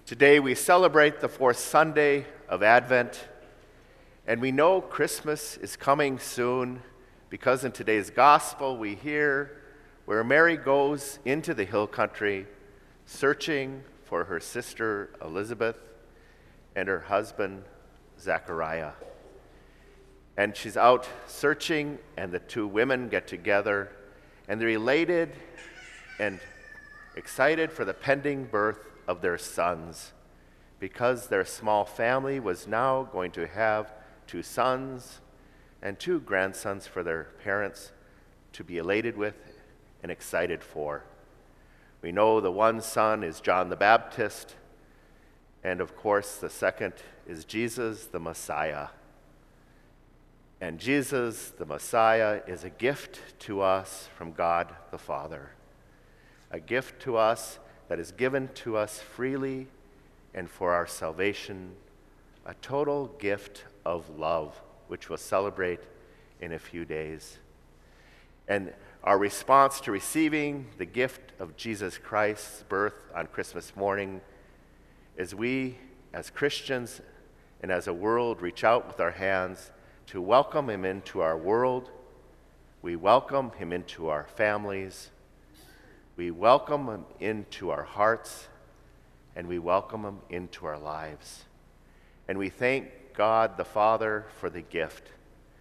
Today we celebrate the fourth Sunday of Advent, and we know Christmas is coming soon because in today's gospel we hear where Mary goes into the hill country searching for her sister Elizabeth and her husband Zechariah. And she's out searching, and the two women get together, and they're elated and excited for the pending birth of their sons, because their small family was now going to have two sons and two grandsons for their parents to be elated with and excited for. We know the one son is John the Baptist, and of course the second is Jesus the Messiah. And Jesus the Messiah is a gift to us from God the Father, a gift to us that is given to us freely and for our salvation, a total gift of love, which we'll celebrate in a few days. And our response to receiving the gift of Jesus Christ's birth on Christmas morning is we, as Christians and as a world, reach out with our hands to welcome him into our world. We welcome him into our families. We welcome him into our hearts, and we welcome him into our lives. And we thank God the Father for the gift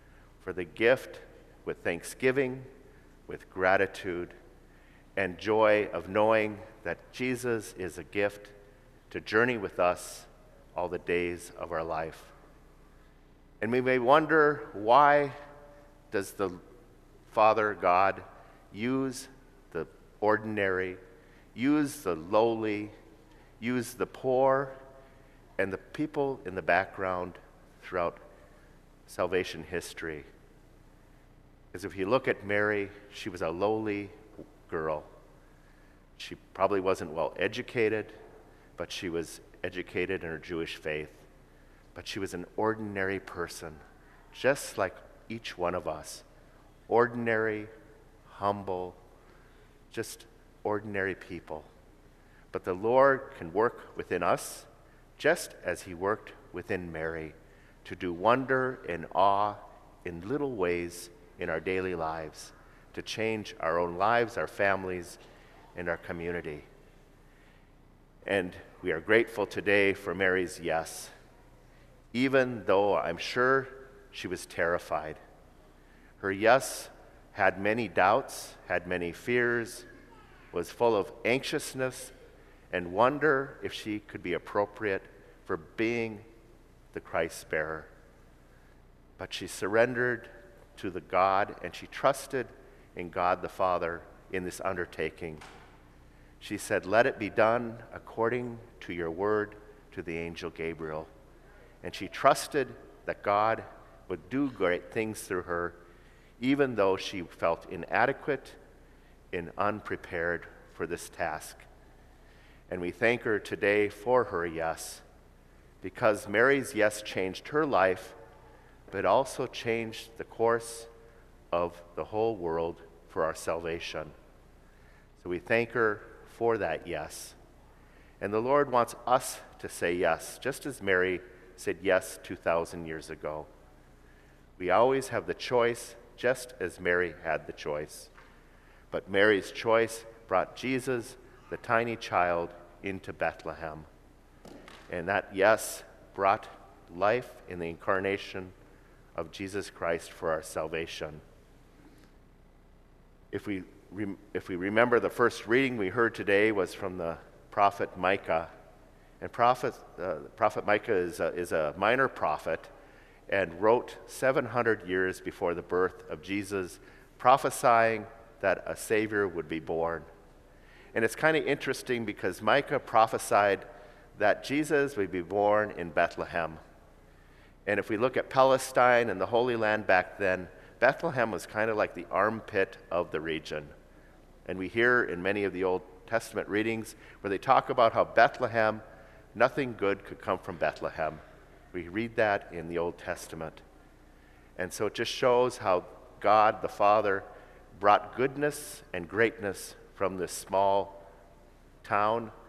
with thanksgiving, with gratitude, and joy of knowing that Jesus is a gift to journey with us all the days of our life. And we may wonder, why does the Father God use the ordinary, use the lowly, use the poor, and the people in the background throughout salvation history? Because if you look at Mary, she was a lowly girl. She probably wasn't well educated, but she was educated in her Jewish faith. But she was an ordinary person, just like each one of us. Ordinary, humble, just ordinary people. But the Lord can work within us just as he worked within Mary to do wonder and awe in little ways in our daily lives, to change our own lives, our families, and our community. And we are grateful today for Mary's yes, even though I'm sure she was terrified. Her yes had many doubts, had many fears, was full of anxiousness and wonder if she could be appropriate for being the Christ bearer. But she surrendered to the God, and she trusted in God the Father in this undertaking. She said, "Let it be done according to your word," to the angel Gabriel. And she trusted that God would do great things through her, even though she felt inadequate and unprepared for this task. And we thank her today for her yes, because Mary's yes changed her life, but also changed the course of the whole world for our salvation. So we thank her for that yes. And the Lord wants us to say yes, just as Mary said yes 2,000 years ago. We always have the choice, just as Mary had the choice. But Mary's choice brought Jesus, the tiny child, into Bethlehem. And that yes brought life in the incarnation of Jesus Christ for our salvation. If we remember, the first reading we heard today was from the prophet Micah. And prophet Micah is a minor prophet and wrote 700 years before the birth of Jesus, prophesying that a Savior would be born. And it's kind of interesting because Micah prophesied that Jesus would be born in Bethlehem. And if we look at Palestine and the Holy Land back then, Bethlehem was kind of like the armpit of the region. And we hear in many of the Old Testament readings where they talk about how Bethlehem, nothing good could come from Bethlehem. We read that in the Old Testament. And so it just shows how God the Father brought goodness and greatness from this small town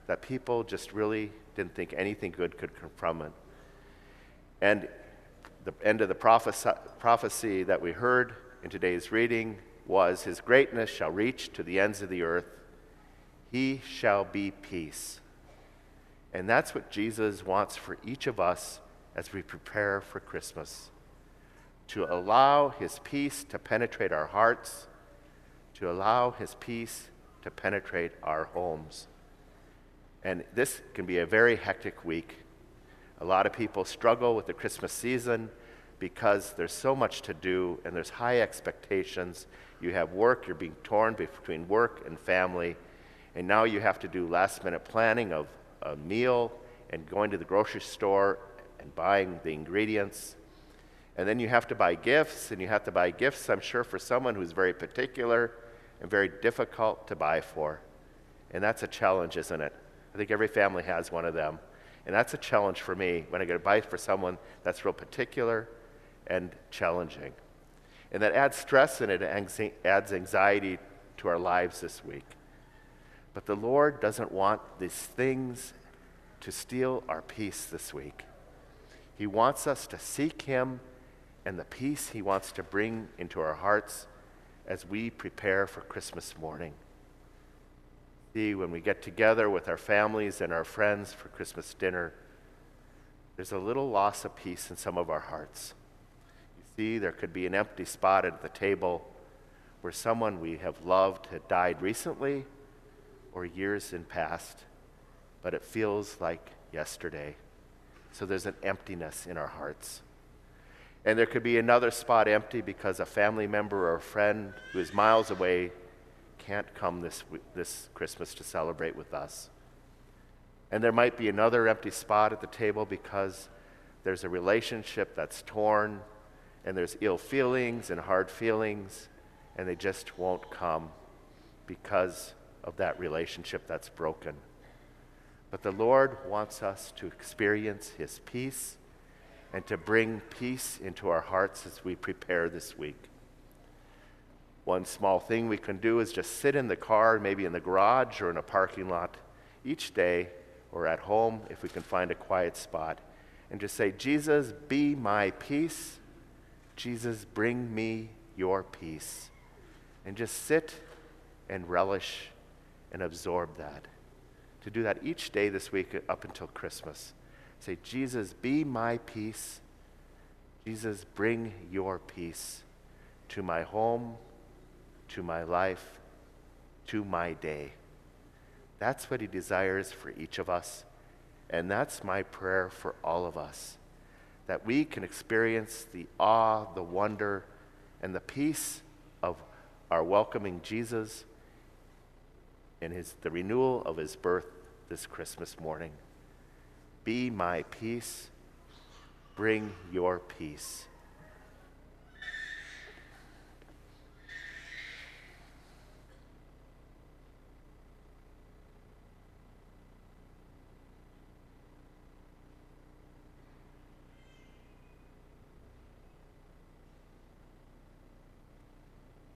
that people just really didn't think anything good could come from it. And the end of the prophecy that we heard in today's reading was, his greatness shall reach to the ends of the earth. He shall be peace. And that's what Jesus wants for each of us as we prepare for Christmas. To allow his peace to penetrate our hearts, to allow his peace to penetrate our homes. And this can be a very hectic week. A lot of people struggle with the Christmas season because there's so much to do and there's high expectations. You have work, you're being torn between work and family, and now you have to do last-minute planning of a meal and going to the grocery store and buying the ingredients. And then you have to buy gifts, and you have to buy gifts, I'm sure, for someone who's very particular and very difficult to buy for. And that's a challenge, isn't it? I think every family has one of them. And that's a challenge for me when I get a buy for someone that's real particular and challenging. And that adds stress and it adds anxiety to our lives this week. But the Lord doesn't want these things to steal our peace this week. He wants us to seek him and the peace he wants to bring into our hearts as we prepare for Christmas morning. See, when we get together with our families and our friends for Christmas dinner, there's a little loss of peace in some of our hearts. You see, there could be an empty spot at the table where someone we have loved had died recently or years in past, but it feels like yesterday. So there's an emptiness in our hearts. And there could be another spot empty because a family member or a friend who is miles away can't come this Christmas to celebrate with us. And there might be another empty spot at the table because there's a relationship that's torn and there's ill feelings and hard feelings, and they just won't come because of that relationship that's broken. But the Lord wants us to experience his peace and to bring peace into our hearts as we prepare this week. One small thing we can do is just sit in the car, maybe in the garage or in a parking lot each day, or at home if we can find a quiet spot, and just say, Jesus, be my peace. Jesus, bring me your peace. And just sit and relish and absorb that. To do that each day this week up until Christmas. Say, Jesus, be my peace. Jesus, bring your peace to my home, to my life, to my day. That's what he desires for each of us, and that's my prayer for all of us, that we can experience the awe, the wonder, and the peace of our welcoming Jesus and the renewal of his birth this Christmas morning. Be my peace, bring your peace.